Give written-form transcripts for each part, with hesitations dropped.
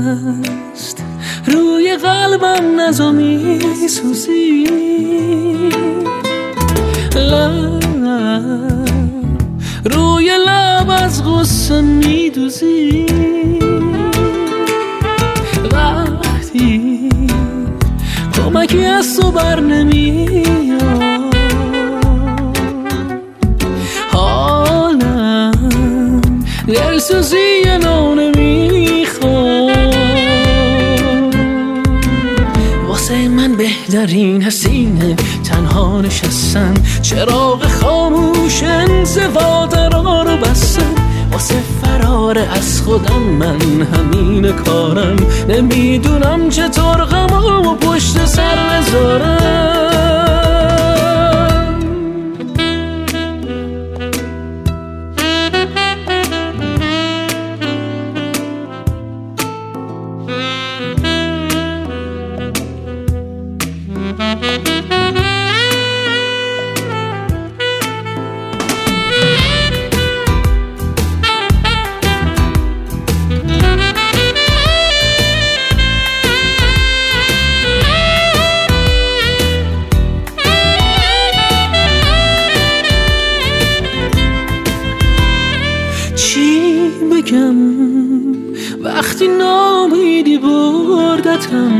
است روی قلبم نزا میسوزی، روی لب از غصه میدوزی، وقتی کمکی از تو بر نمیاد حالم دلسوزی نو نمیخواد. واسه من بهترین حسینه تنها نشستن، چراغ خاموش انزوا درا رو بستن. واسه فرار از خودم من همین کارم، نمیدونم چطور غمامو پشت سر بذارم. بگم وقتی نامیدی بردتم،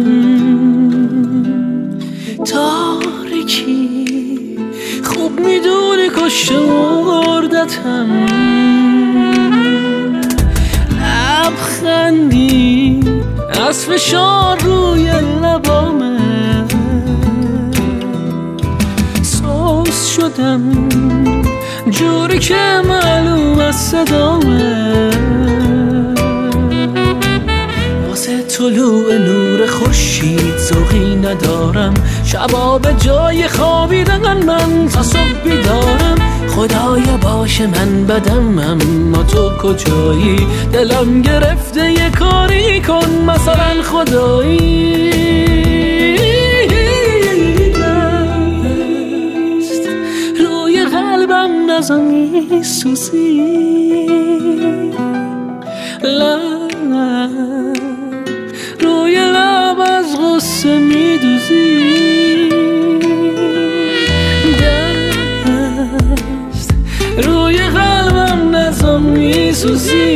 تاریکی خوب میدونی کشته مردتم. لبخندی از فشار روی لبامه، سوز شدم جوری که معلوم از صدامه. واسه طلوع نور خورشید ذوقی ندارم، شبا به جای خوابیدن من تا صبح بیدارم. خدایا باشه من بدم اما تو کجایی، دلم گرفته یه کاری کن مثلا خدایی. نزا میسوزی، روی لب از غصه میدوزی، دست روی قلبم نزا میسوزی.